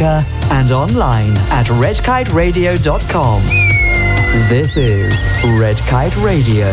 speaker and online at redkiteradio.com. This is Red Kite Radio.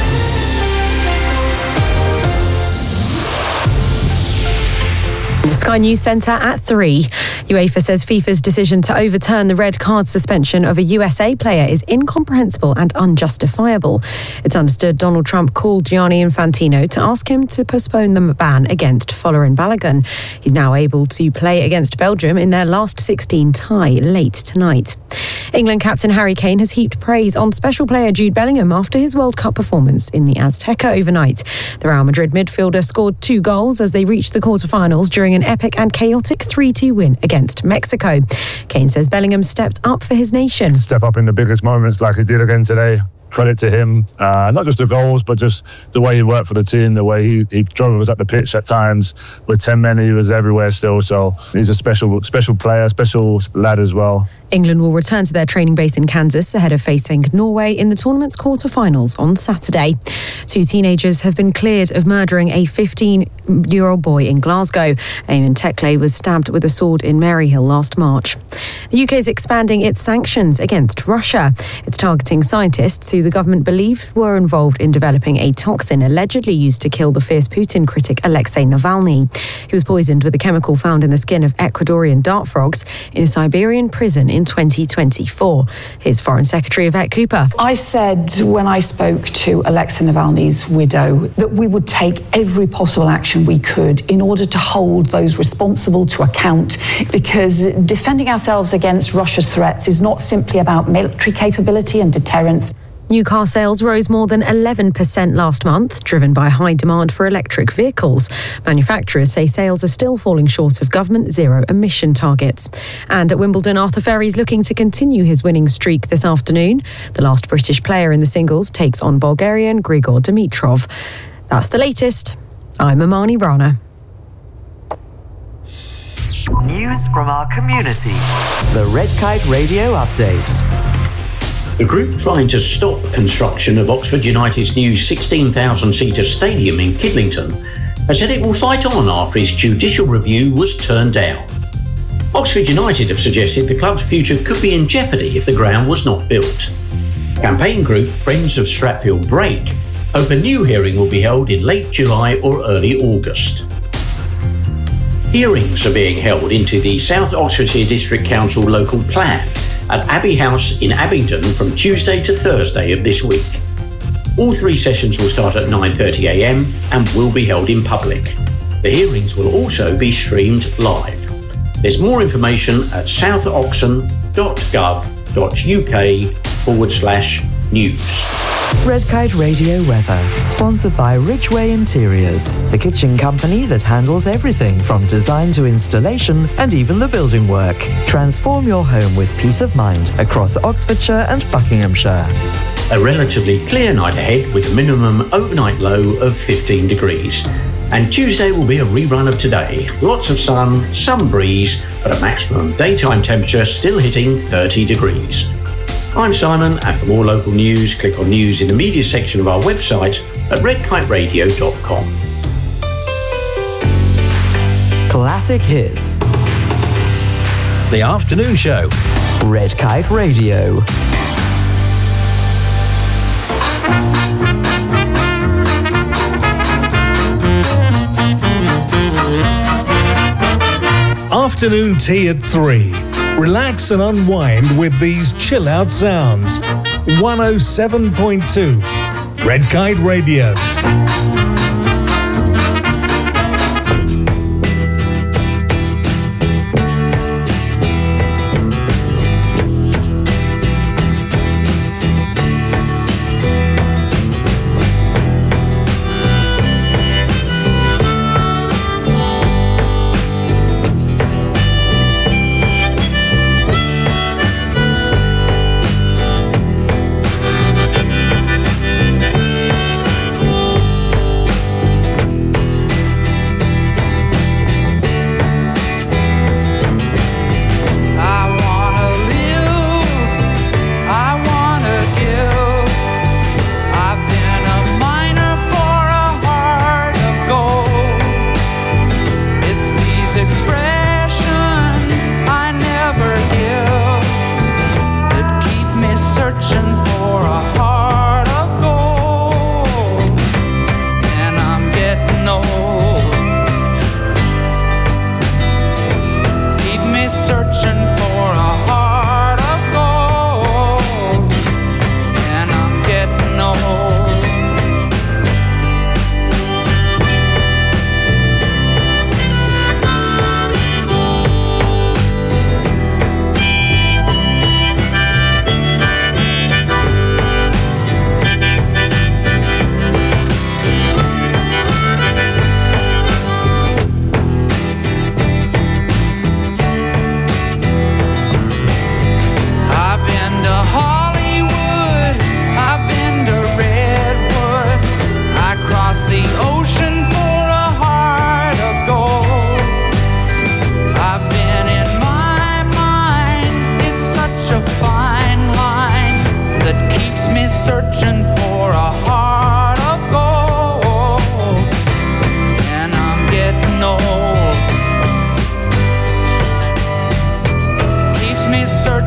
Sky News Centre at 3. UEFA says FIFA's decision to overturn the red card suspension of a USA player is incomprehensible and unjustifiable. It's understood Donald Trump called Gianni Infantino to ask him to postpone the ban against Folarin Balogun. He's now able to play against Belgium in their last 16 tie late tonight. England captain Harry Kane has heaped praise on special player Jude Bellingham after his World Cup performance in the Azteca overnight. The Real Madrid midfielder scored 2 goals as they reached the quarter-finals during an epic and chaotic 3-2 win against Mexico. Kane says Bellingham stepped up for his nation. Step up in the biggest moments like he did again today. Credit to him, not just the goals, but just the way he worked for the team, the way he drove us up the pitch at times. With 10 men, he was everywhere still. So he's a special player, special lad as well. England will return to their training base in Kansas ahead of facing Norway in the tournament's quarter-finals on Saturday. 2 teenagers have been cleared of murdering a 15-year-old boy in Glasgow. Eamon Teckley was stabbed with a sword in Maryhill last March. The UK is expanding its sanctions against Russia. It's targeting scientists who the government believes were involved in developing a toxin allegedly used to kill the fierce Putin critic Alexei Navalny. He was poisoned with a chemical found in the skin of Ecuadorian dart frogs in a Siberian prison in 2024. Here's Foreign Secretary Yvette Cooper. I said when I spoke to Alexei Navalny's widow that we would take every possible action we could in order to hold those responsible to account, because defending ourselves against Russia's threats is not simply about military capability and deterrence. New car sales rose more than 11% last month, driven by high demand for electric vehicles. Manufacturers say sales are still falling short of government zero-emission targets. And at Wimbledon, Arthur Ferry's looking to continue his winning streak this afternoon. The last British player in the singles takes on Bulgarian Grigor Dimitrov. That's the latest. I'm Amani Rana. News from our community. The Red Kite Radio Update. The group trying to stop construction of Oxford United's new 16,000-seater stadium in Kidlington has said it will fight on after its judicial review was turned down. Oxford United have suggested the club's future could be in jeopardy if the ground was not built. Campaign group Friends of Stratfield Brake hope a new hearing will be held in late July or early August. Hearings are being held into the South Oxfordshire District Council local plan at Abbey House in Abingdon from Tuesday to Thursday of this week. All 3 sessions will start at 9:30am and will be held in public. The hearings will also be streamed live. There's more information at southoxon.gov.uk/news. Red Kite Radio weather, sponsored by Ridgeway Interiors, the kitchen company that handles everything from design to installation and even the building work. Transform your home with peace of mind across Oxfordshire and Buckinghamshire. A relatively clear night ahead with a minimum overnight low of 15 degrees. And Tuesday will be a rerun of today. Lots of sun, some breeze, but a maximum daytime temperature still hitting 30 degrees. I'm Simon, and for more local news, click on news in the media section of our website at redkiteradio.com. Classic hits. The afternoon show. Red Kite Radio. Afternoon tea at 3. Relax and unwind with these chill-out sounds. 107.2 Red Kite Radio.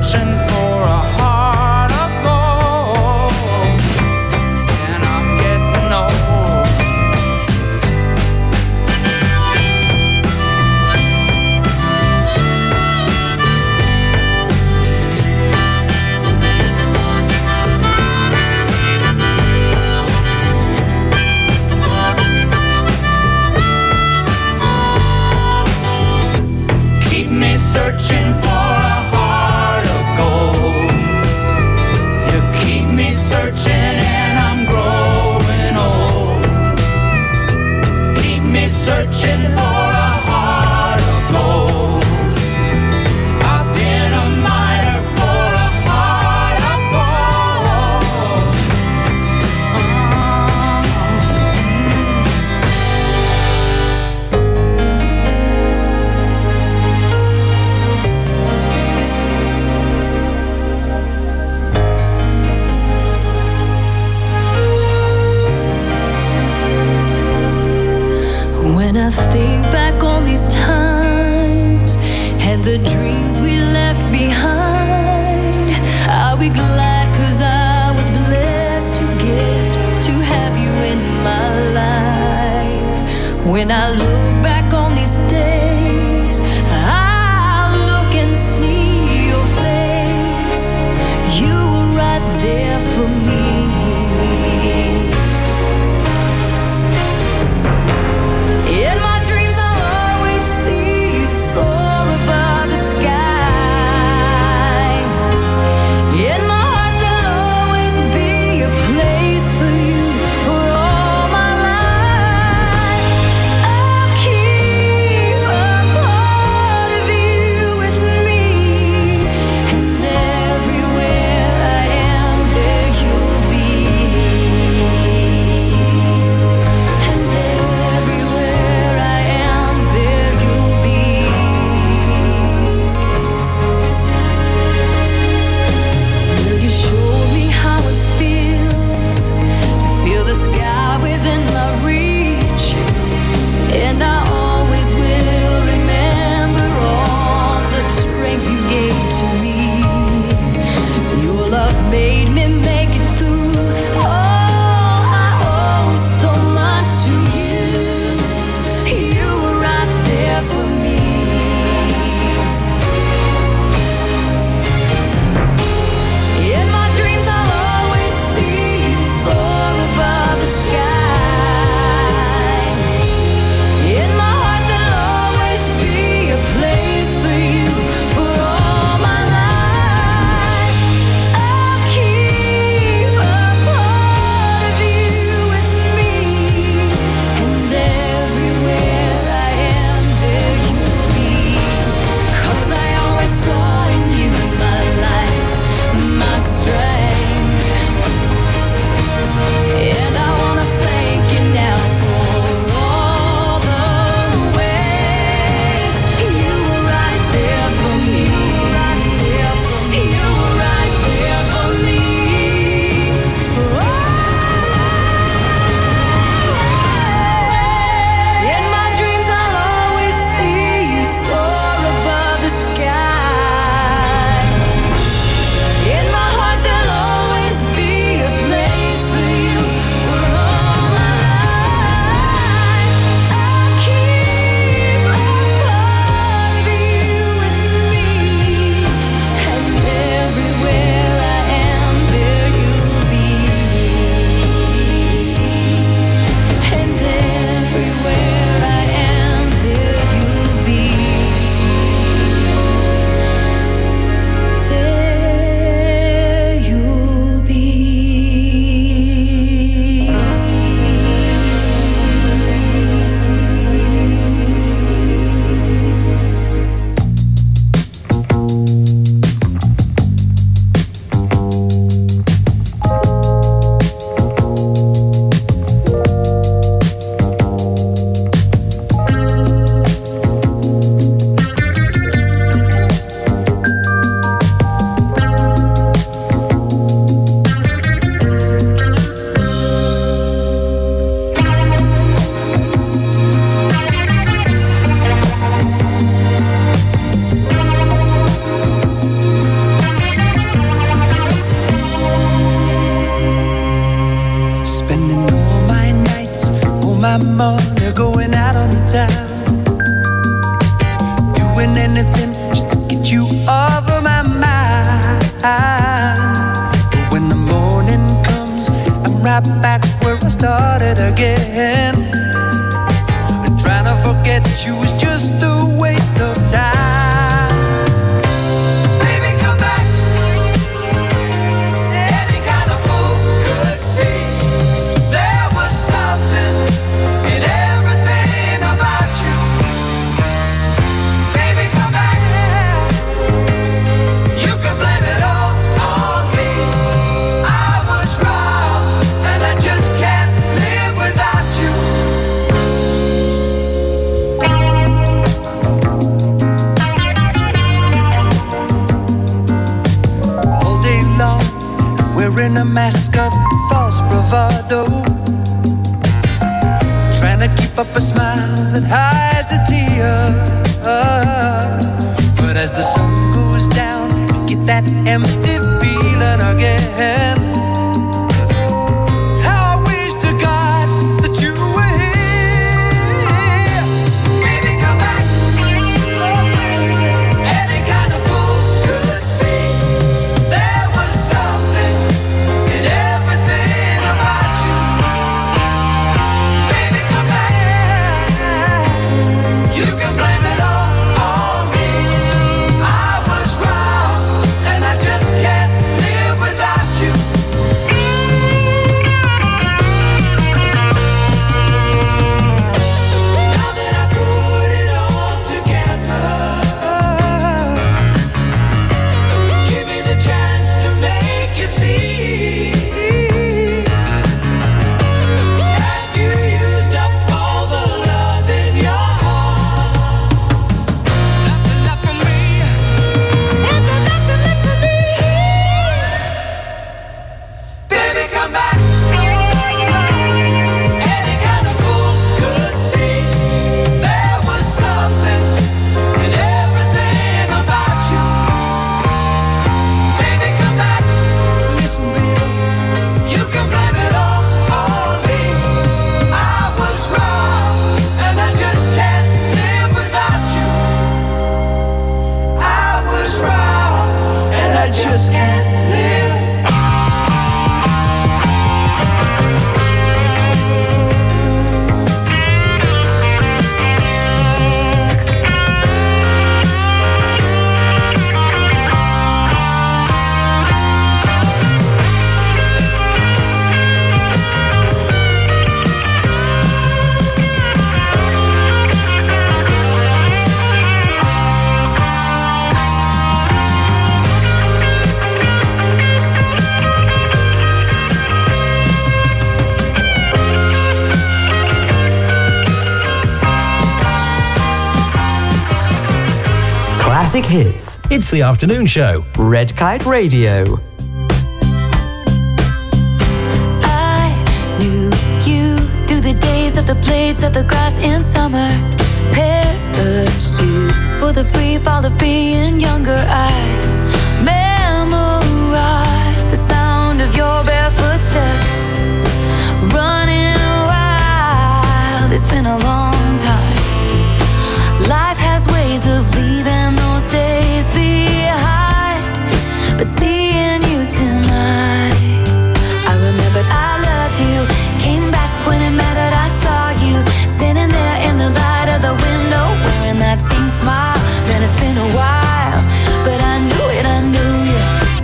searching for a heart of gold, and I'm getting old. Keep me searching for a heart of gold. You keep me searching and I'm growing old. Keep me searching for a heart of gold. I've been a miner for a heart of gold. When I think back on these times and the dreams we left behind, I'll be glad 'cause I was blessed to get to have you in my life. When I look back on these days, I'll look and see your face. You were right there for me. In my dreams I'll always see you soar above the sky. In my heart there'll always be a place for you for all my life. I'll keep a part of you with me, and everywhere I am there you'll be. And everywhere I am there you'll be. Will you show me how it feels to feel the sky within my reach? And I always will remember all the strength you gave to me. Your love made me make it through. Oh, I owe so much to you. You were right there for me. In my dreams I'll always see you soar above the sky. In my heart there'll always be a place for you for all my life. I'll keep wearing a mask of false bravado, trying to keep up a smile that hides a tear. But as the sun goes down, you get that empty feeling again. How I wish to God that you were here. Baby, come back. Oh, baby. Any kind of fool could see there was something in everything about you. Baby, come back. You can blame it all on me. I was wrong, and I just can't live without you. Now that I put it all together, give me the chance to make you see. Have you used up all the love in your heart? Nothing left for me. Nothing left for me. Baby, come back. Any kind of fool could see there was something in everything about you. Baby, come back. Listen, baby, you can blame it all on me. I was wrong, and I just can't live without you. I was wrong, and I just can't live. Classic hits. It's the afternoon show. Red Kite Radio. I knew you through the days of the blades of the grass in summer. Parachutes for the free fall of being younger. I memorized the sound of your barefoot steps. Running wild, it's been a long time. Life has ways of leaving those days behind. But seeing you tonight, I remembered I loved you. Came back when it mattered, I saw you standing there in the light of the window, wearing that same smile. Man, it's been a while, but I knew it, I knew you.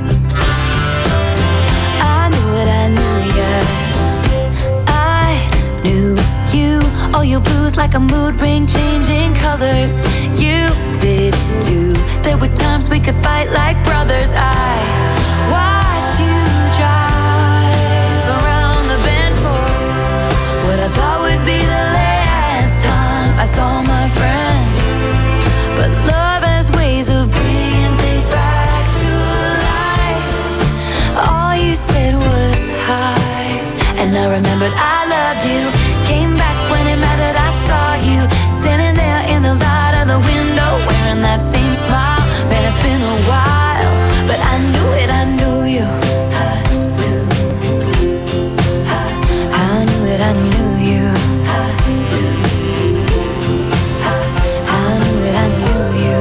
I knew it, I knew you. I knew you. All your blues like a mood ring, changing colors. You did too. There were times we could fight like brothers. I watched you drive around the bend for what I thought would be the last time I saw my friend. But love has ways of bringing things back to life. All you said was hi, and I remembered I loved you. Came back when it mattered, I saw you standing there in the light of the window, wearing that same smile. Man, it's been a while, but I knew it, I knew you. I knew it, I knew you. I knew it, I knew you.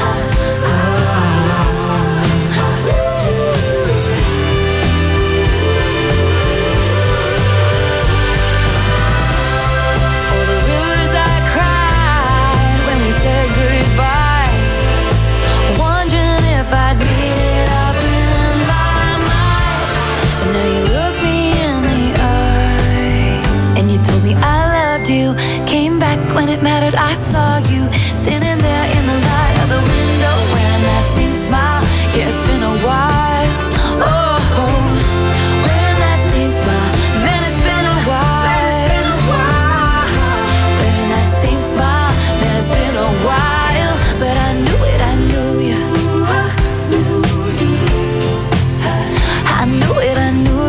All the rivers I cried when we said goodbye, wondering if I'd made it up in my mind. But now you look me in the eye, and you told me I loved you. Came back when it mattered, I saw you standing there in the light of the window, wearing that same smile. Yeah, it's been a while. Oh, wearing that same smile. Man, it's been a while. Wearing that same smile. Man, it's been a while. But I knew it, I knew you. I knew it, I knew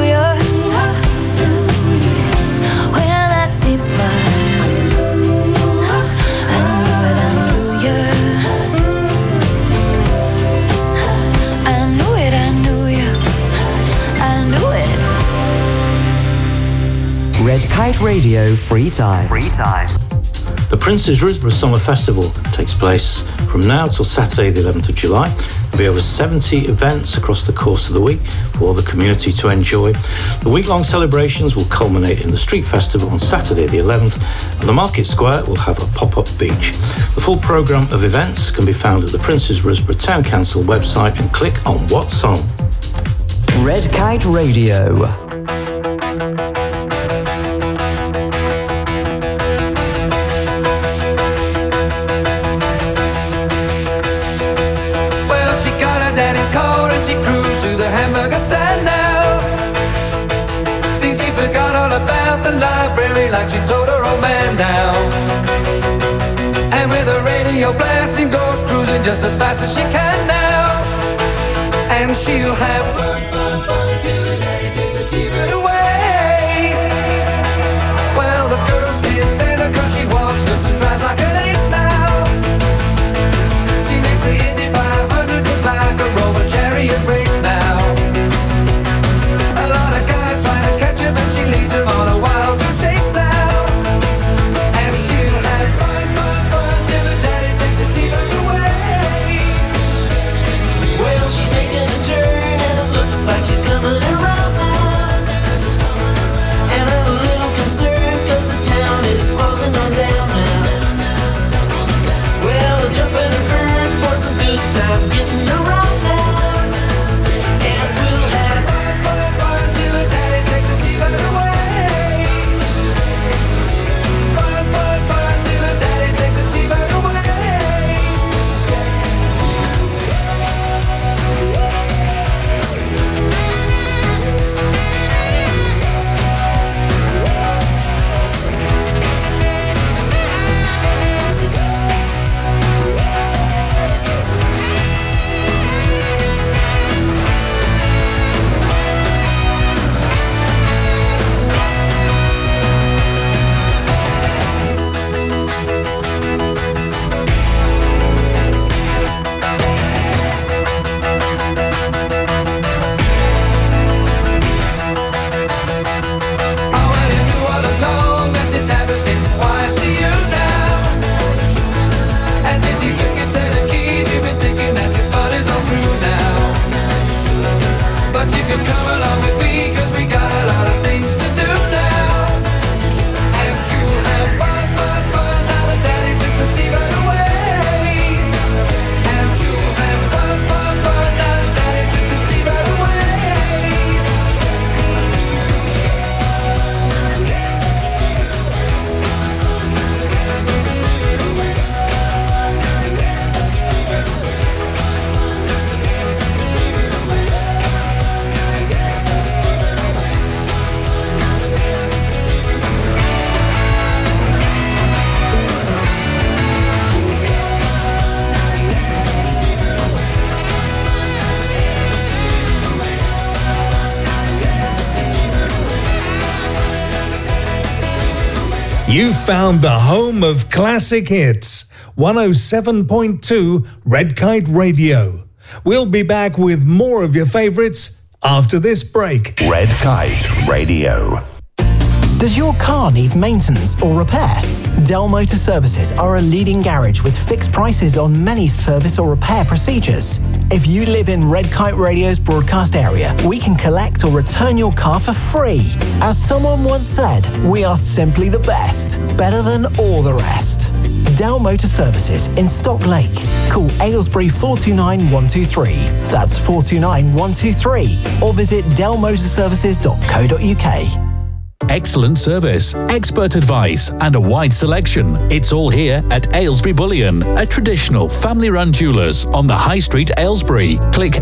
Radio Free Time. The Prince's Risborough Summer Festival takes place from now till Saturday the 11th of July. There'll be over 70 events across the course of the week for all the community to enjoy. The week-long celebrations will culminate in the Street Festival on Saturday the 11th, and the Market Square will have a pop-up beach. The full programme of events can be found at the Prince's Risborough Town Council website and click on What's On. Red Kite Radio. Like she told her old man now. And with her radio blasting, goes cruising just as fast as she can now. And she'll have fun till the daddy takes the TV away. Well, the girls can't stand her 'cause she walks, looks and drives like an ace now. She makes the Indy 500 look like a Roman chariot race now. A lot of guys try to catch her, but she leads them on a wild goose chase. Like she's coming around now, and I'm a little concerned 'cause the town is closing on down now. Well, I'm jumping a bird for some good time getting around now, and we'll have fun till the daddy takes the T-bird away. Fun till the daddy takes the T-bird away. You found the home of classic hits, 107.2 Red Kite Radio. We'll be back with more of your favourites after this break. Red Kite Radio. Does your car need maintenance or repair? Dell Motor Services are a leading garage with fixed prices on many service or repair procedures. If you live in Red Kite Radio's broadcast area, we can collect or return your car for free. As someone once said, we are simply the best, better than all the rest. Dell Motor Services in Stock Lake. Call Aylesbury 429 123. That's 429 123. Or visit dellmotorservices.co.uk. Excellent service, expert advice, and a wide selection. It's all here at Aylesbury Bullion, a traditional family-run jewellers on the High Street, Aylesbury. Click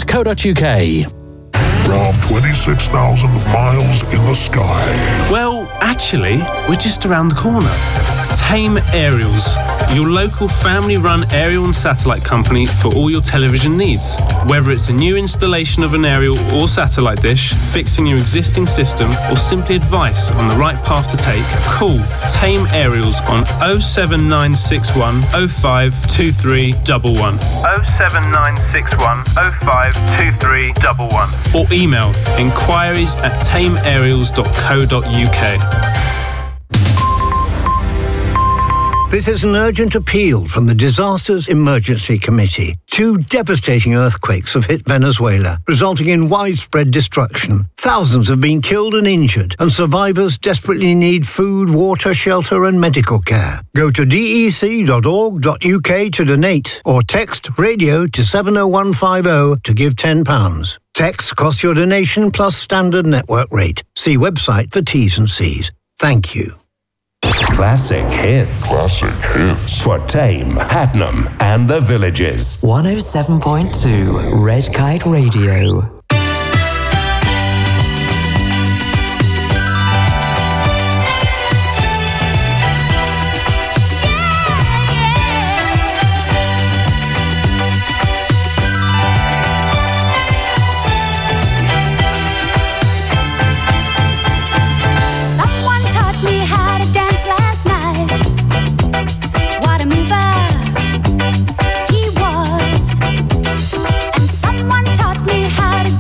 aylesburybullion.co.uk. From 26,000 miles in the sky. Well, Actually, we're just around the corner. Tame Aerials, your local family-run aerial and satellite company for all your television needs. Whether it's a new installation of an aerial or satellite dish, fixing your existing system, or simply advice on the right path to take, call Tame Aerials on 07961 052311. 07961 052311. Or email inquiries@tameaerials.co.uk. This is an urgent appeal from the Disasters Emergency Committee. 2 devastating earthquakes have hit Venezuela, resulting in widespread destruction. Thousands have been killed and injured, and survivors desperately need food, water, shelter and medical care. Go to dec.org.uk to donate, or text radio to 70150 to give £10. Texts cost your donation plus standard network rate. See website for T's and C's. Thank you. Classic hits. Classic hits. For Tame, Hatnam, and the Villages. 107.2 Red Kite Radio. Someone taught me how to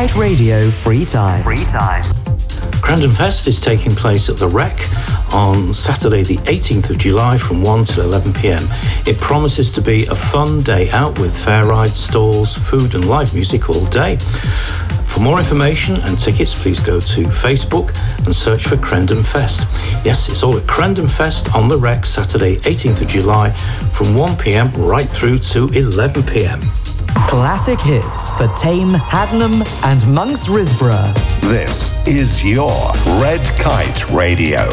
Kite Radio Free Time. Crandon Fest is taking place at the Rec on Saturday the 18th of July from 1 till 11 p.m. It promises to be a fun day out with fair rides, stalls, food and live music all day. For more information and tickets, please go to Facebook and search for Crandon Fest. Yes, it's all at Crandon Fest on the Rec, Saturday 18th of July from 1 p.m. right through to 11 p.m. Classic hits for Tame, Haddenham and Monks Risborough. This is your Red Kite Radio.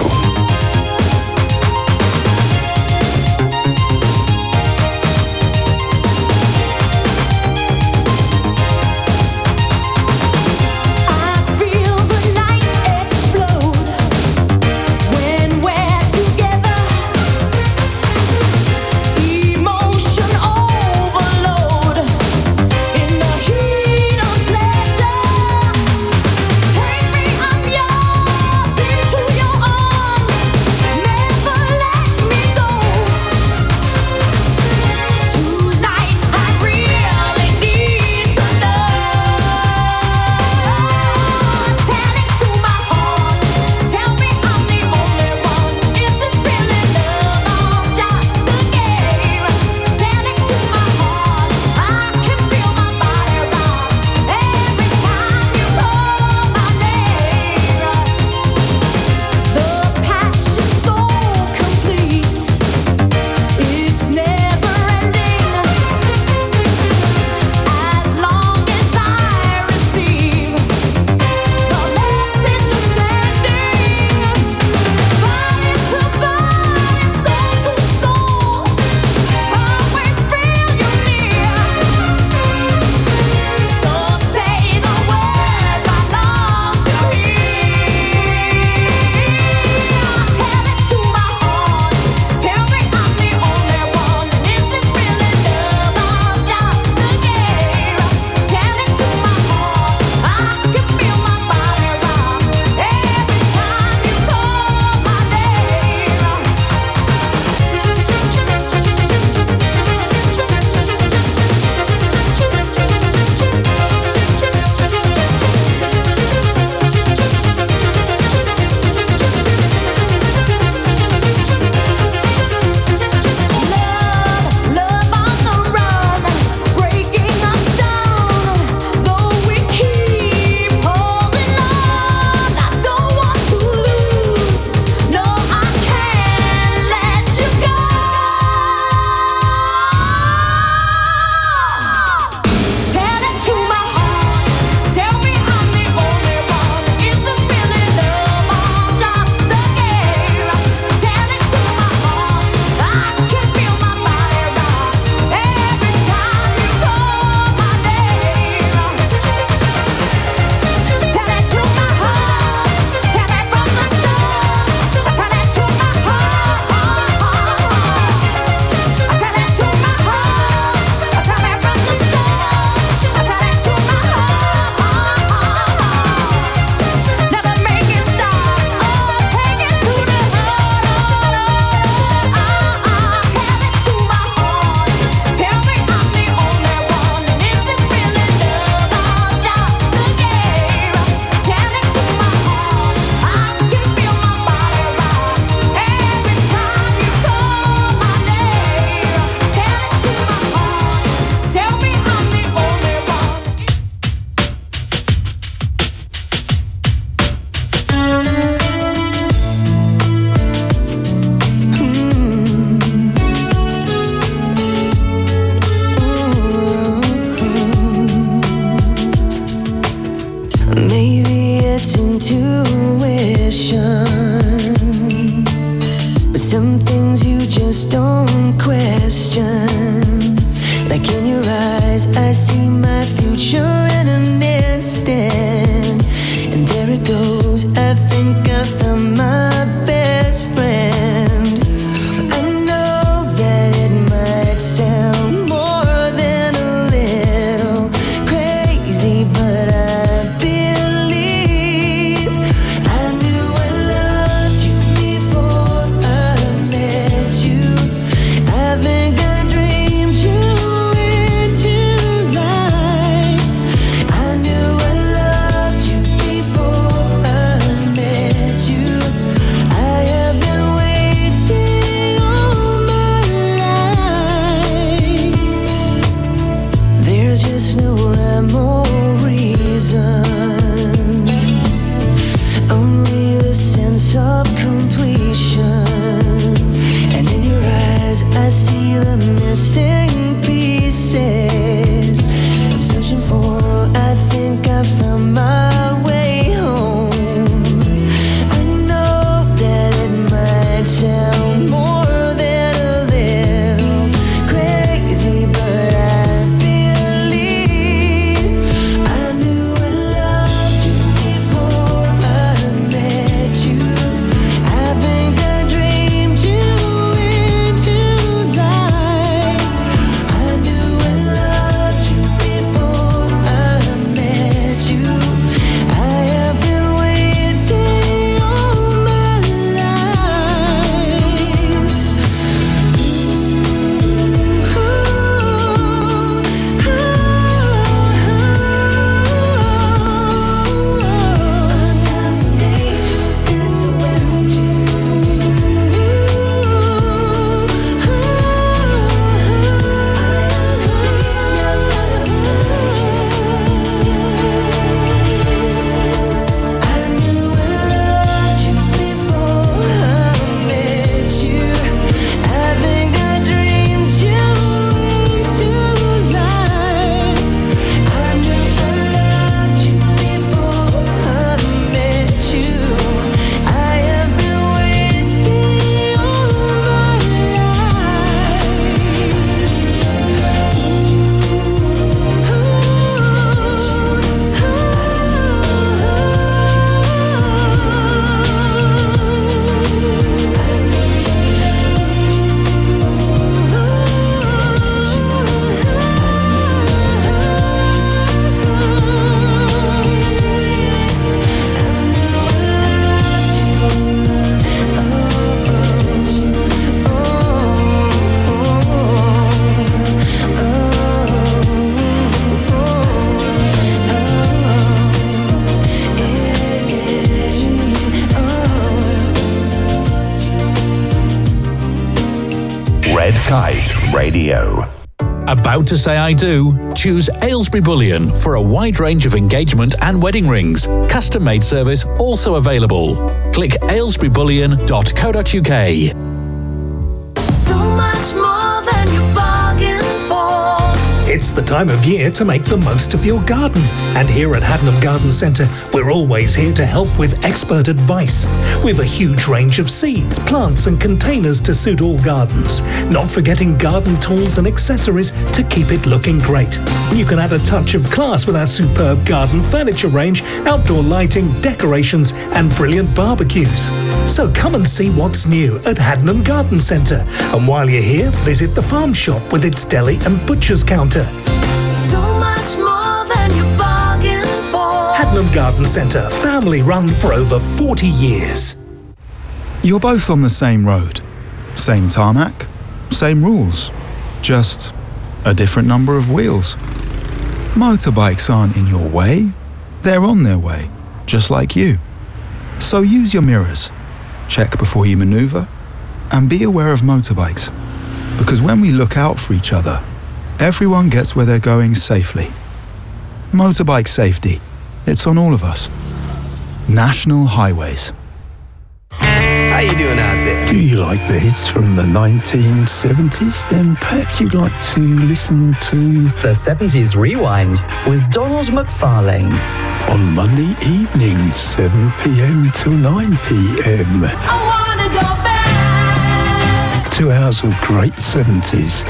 Red Kite Radio. About to say I do? Choose Aylesbury Bullion for a wide range of engagement and wedding rings. Custom-made service also available. Click aylesburybullion.co.uk. So much more than you bargained for. It's the time of year to make the most of your garden. And here at Hadnam Garden Centre, we're always here to help with expert advice. We've a huge range of seeds, plants and containers to suit all gardens. Not forgetting garden tools and accessories to keep it looking great. You can add a touch of class with our superb garden furniture range, outdoor lighting, decorations and brilliant barbecues. So come and see what's new at Hadnam Garden Centre. And while you're here, visit the farm shop with its deli and butcher's counter. So much more than you bargained for. Hadnam Garden Centre, family run for over 40 years. You're both on the same road, same tarmac, same rules, just a different number of wheels. Motorbikes aren't in your way, they're on their way, just like you. So use your mirrors, check before you manoeuvre, and be aware of motorbikes. Because when we look out for each other, everyone gets where they're going safely. Motorbike safety, it's on all of us. National Highways. How you doing out there? Do you like the hits from the 1970s? Then perhaps you'd like to listen to The 70s Rewind with Donald McFarlane. on Monday evenings, 7 p.m. till 9 p.m. I wanna go back. 2 hours of great 70s.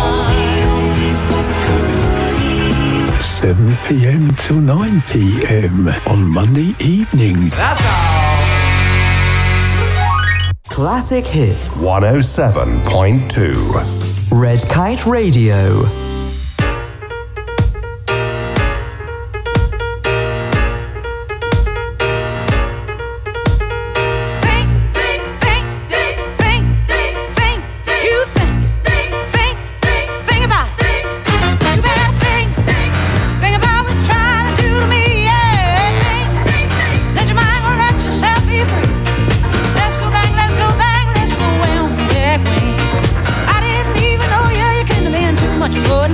7 p.m. till 9 p.m. on Monday evenings. That's all. Classic Hits. 107.2. Red Kite Radio. Much more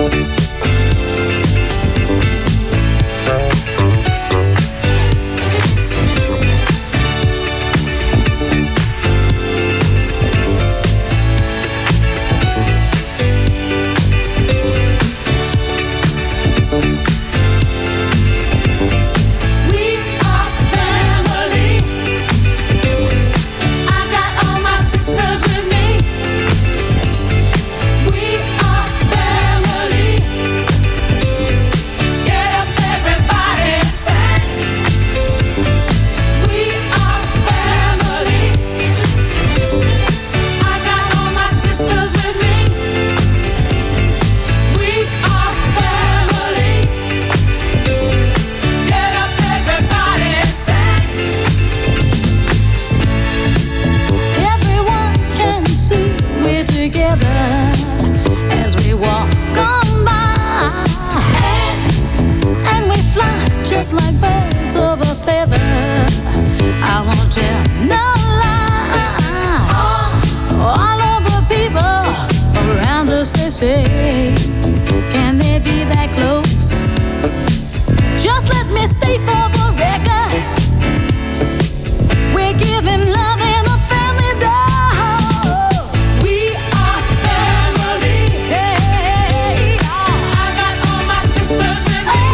just like birds of a feather. I won't tell no lie. All of the people around us, they say, can they be that close? Just let me state for the record, we're giving love in a family dose. We are family. Hey, I got all my sisters with me.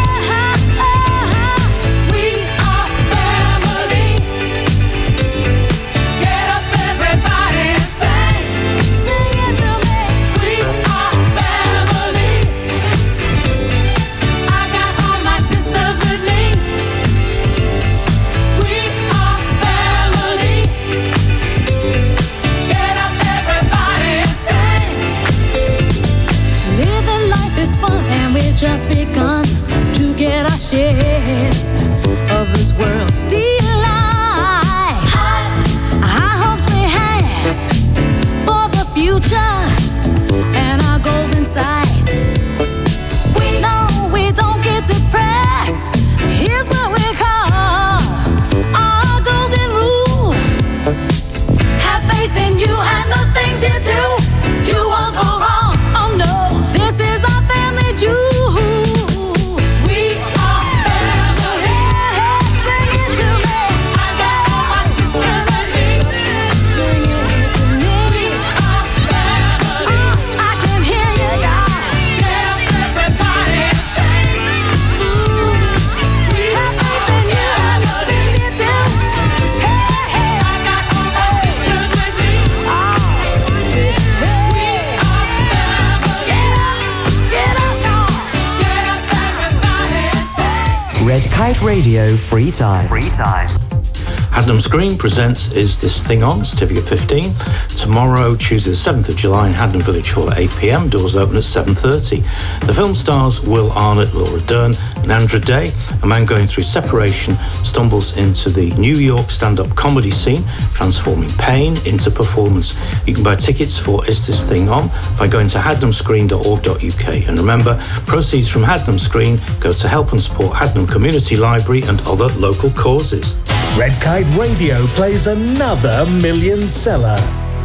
We are family. Get up, everybody, and sing. Sing it to me. We are family. I got all my sisters with me. We are family. Get up, everybody, and sing. Living life is fun, and we've just begun to get our share of this world's delight. High hopes we have for the future and our goals in sight. We don't get depressed. Here's what we call our golden rule. Have faith in you and the things you do. You won't go wrong. Oh no, this is our family jewel. We are family. Sing it to me. I got all my sisters with me. Sing it to me. We are family. I can hear you, y'all. Get up, everybody, and sing. We have faith in you and the things you do. Hey, I got all my sisters with me. We are family. Get up, y'all. Get up, everybody, and sing. Red Kite Radio Free Time. Hadnams Green presents Is This Thing On? Certificate 15. Tomorrow, Tuesday the 7th of July in Hadnam Village Hall at 8 p.m. Doors open at 7:30. The film stars Will Arnott, Laura Dern and Andra Day. A man going through separation stumbles into the New York stand-up comedy scene, transforming pain into performance. You can buy tickets for Is This Thing On by going to hadnamscreen.org.uk. And remember, proceeds from Hadnam Screen go to help and support Hadnam Community Library and other local causes. Red Kite Radio plays another million seller.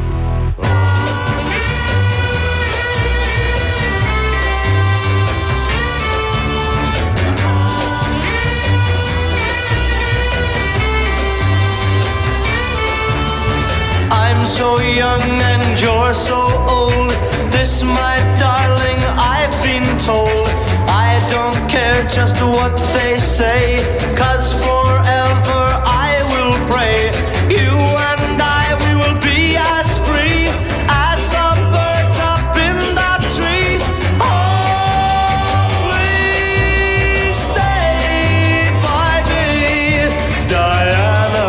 I'm so young and you're so old. This, my darling, I've been told. I don't care just what they say, 'cause forever I will pray. You and I, we will be as free as the birds up in the trees. Oh, please stay by me, Diana.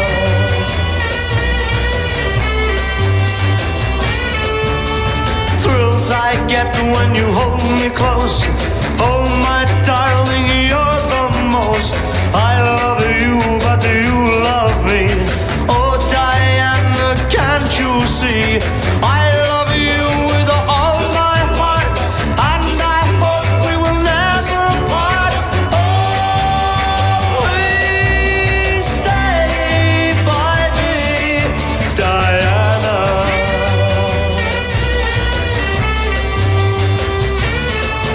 Thrills I get when you hold me close. Oh, my darling, you're the most. I love you, but do you love me? Oh, Diana, can't you see? I love you with all my heart, and I hope we will never part. Oh, please stay by me, Diana.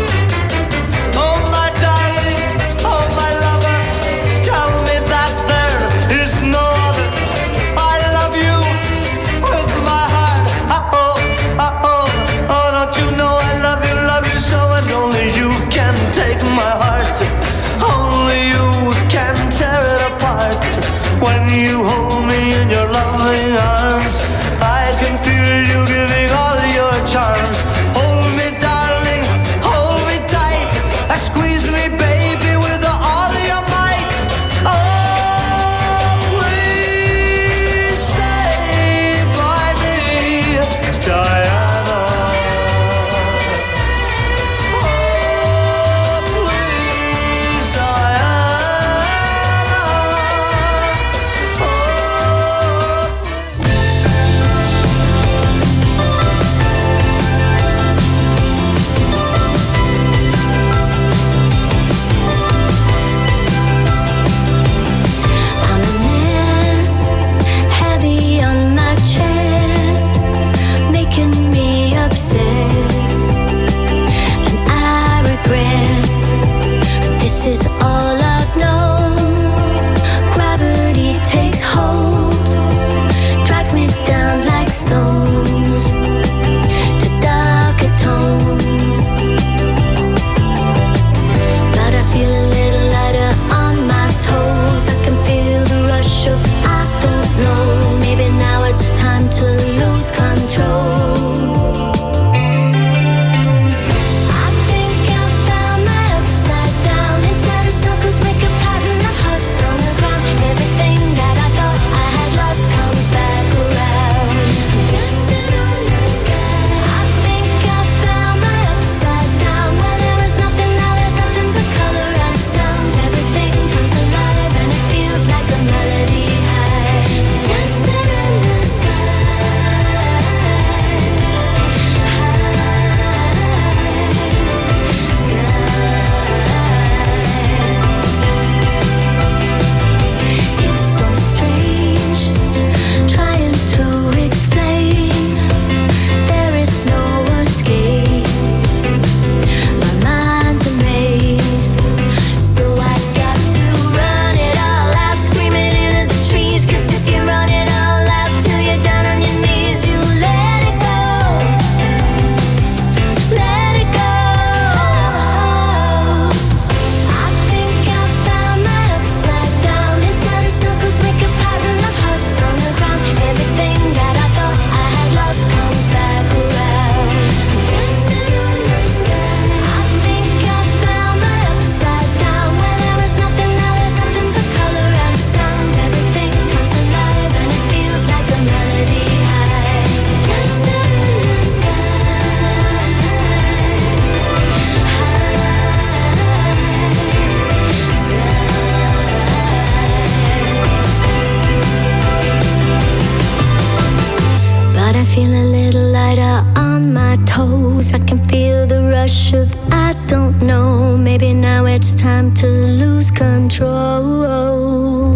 rush of I don't know. Maybe now it's time to lose control.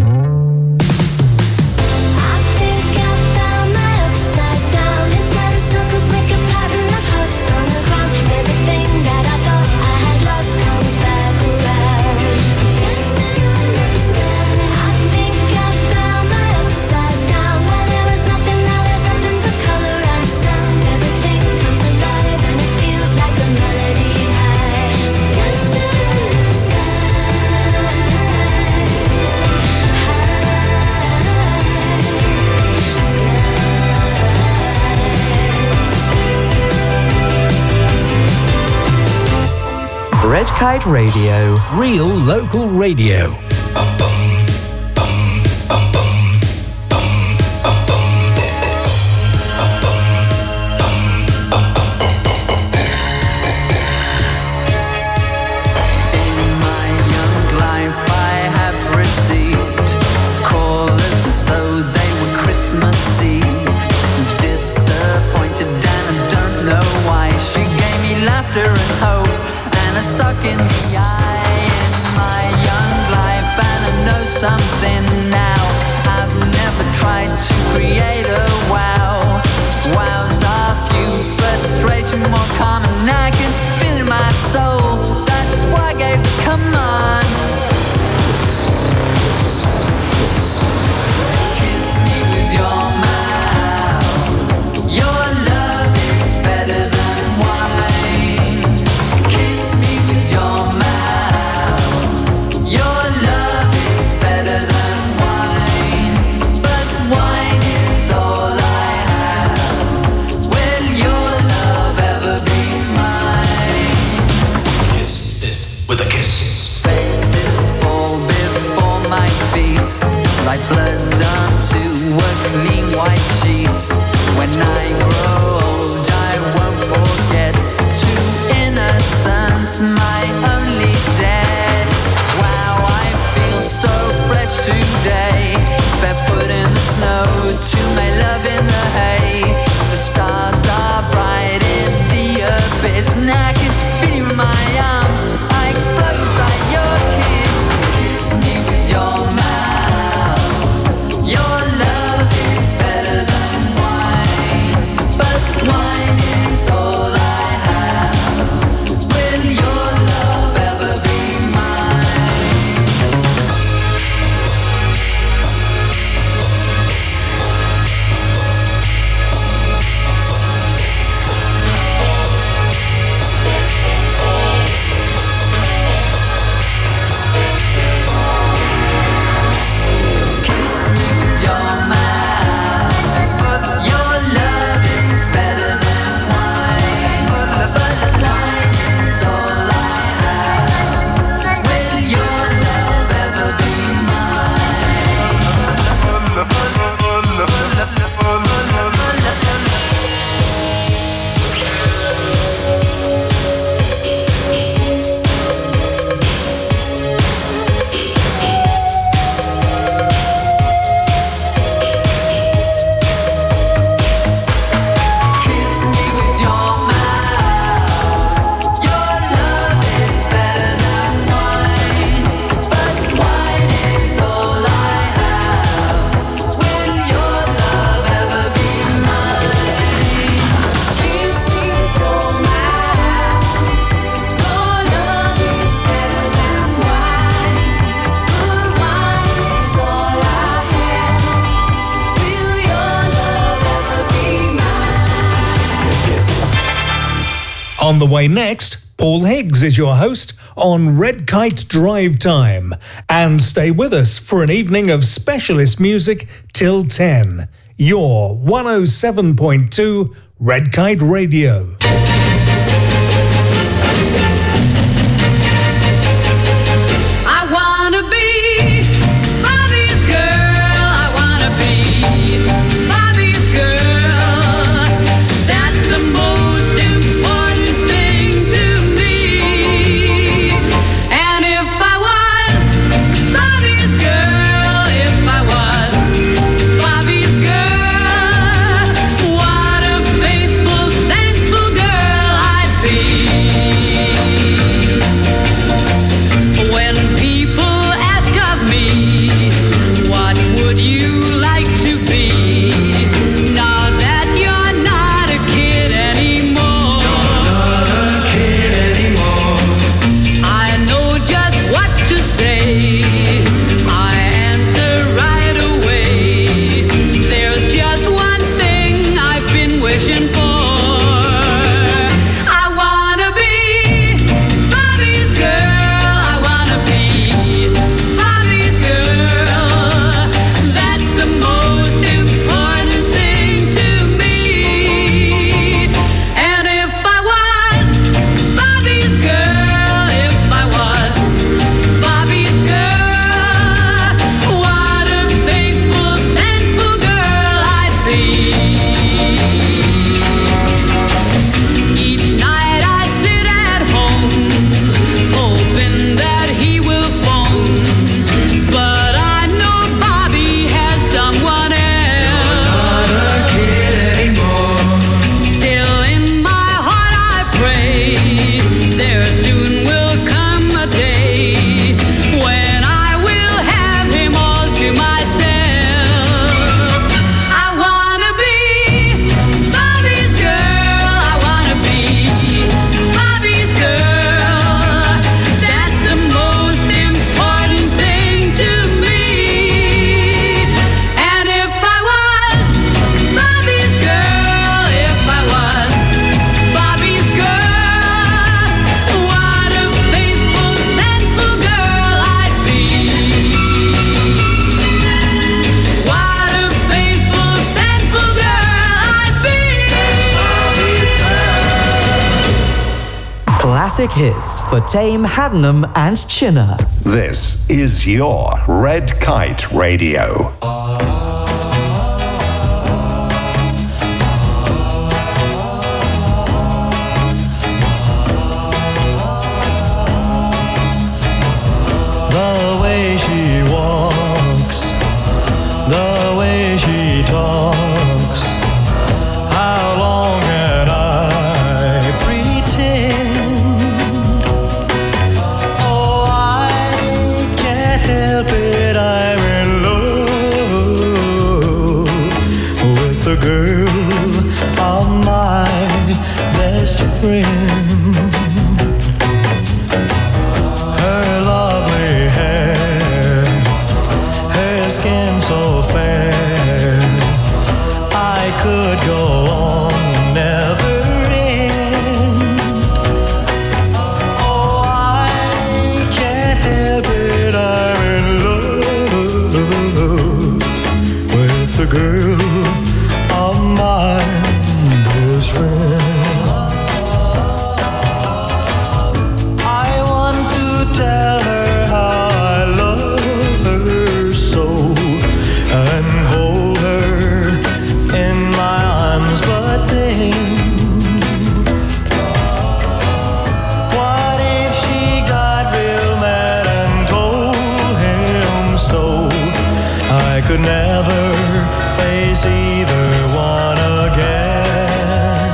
Red Kite Radio. Real local radio. In the eye in my young life, and I know something now. I've never tried to create a wow. Wows are few, frustration more common. I can feel in my soul. That's why I gave the command. Kiss me with your mouth. Your love is better than wine. Kiss me with your mouth. Your love is better than wine. But wine is all I have. Will your love ever be mine? Kiss this with a kiss. Faces fall before my feet, like blood onto a clean white sheet. When I grow old, I won't forget to innocence, my only debt. Wow, I feel so fresh today. Barefoot in the snow, to my love in the hay. The stars are bright in the abyss, and I can feel you in my arms. I explode inside your kiss. Kiss me with your mouth. Your love is better than wine, but wine is all I have. Will your love ever be mine? Kiss me with your mouth. Your love is better than wine, but wine is all I have. Will your love ever be Kiss me with your mouth. Your love is better than wine, but wine is all I have. Will your love ever be mine? Kiss me with your mouth. Your love is better than wine, but wine is all I have. Will your love ever be mine? On the way next, Paul Higgs is your host on Red Kite Drive Time. And stay with us for an evening of specialist music till 10. Your 107.2 Red Kite Radio. I wanna be Bobby's girl. I wanna be Bobby's girl. That's the most important thing to me. And if I was Bobby's girl, if I was Bobby's girl, what a faithful, thankful classic hits for Tame, Haddenham and Chinner. This is your Red Kite Radio. The way she walks, the way she talks, how long can I pretend? Oh, I can't help it, I'm in love with the girl of my best friend. So fair, I could go on, never end. Oh, I can't help it, I'm in love with the girl of my best friend. I want to tell her how I love her so, and hold her in my arms, but then what if she got real mad and told him so? I could never face either one again.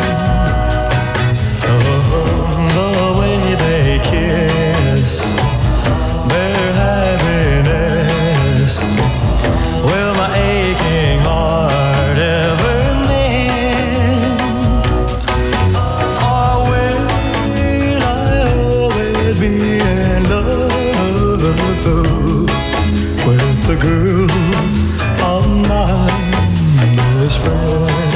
Oh, the way they kiss, their happiness, will my aching heart ever mend? Or will I always be in love with the girl of my best friend?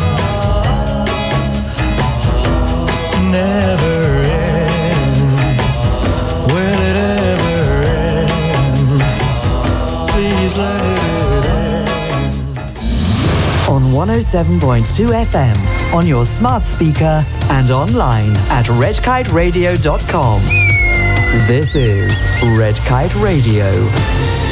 Never end. Will it ever end? Please let it end. On 107.2 FM, on your smart speaker and online at redkiteradio.com. This is Red Kite Radio.